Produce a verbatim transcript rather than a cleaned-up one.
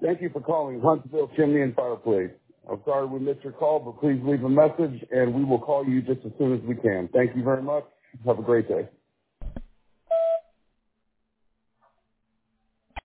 Thank you for calling Huntsville Chimney and Fireplace. I'm sorry we missed your call, but please leave a message, and we will call you just as soon as we can. Thank you very much. Have a great day.